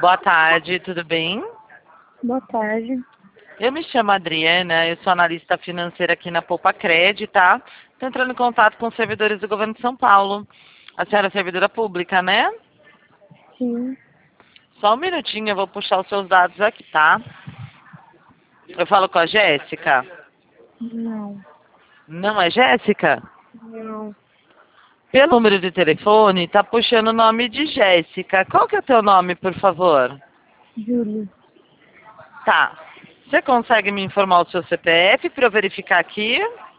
Boa tarde, tudo bem? Boa tarde. Eu me chamo Adriana, eu sou analista financeira aqui na Poupa Cred, tá? Estou entrando em contato com os servidores do governo de São Paulo. A senhora é servidora pública, né? Sim. Só um minutinho, eu vou puxar os seus dados aqui, tá? Eu falo com a Jéssica? Não. Não é Jéssica? Não. Pelo número de telefone, tá puxando o nome de Jéssica. Qual que é o teu nome, por favor? Júlio. Tá. Você consegue me informar o seu CPF para eu verificar aqui?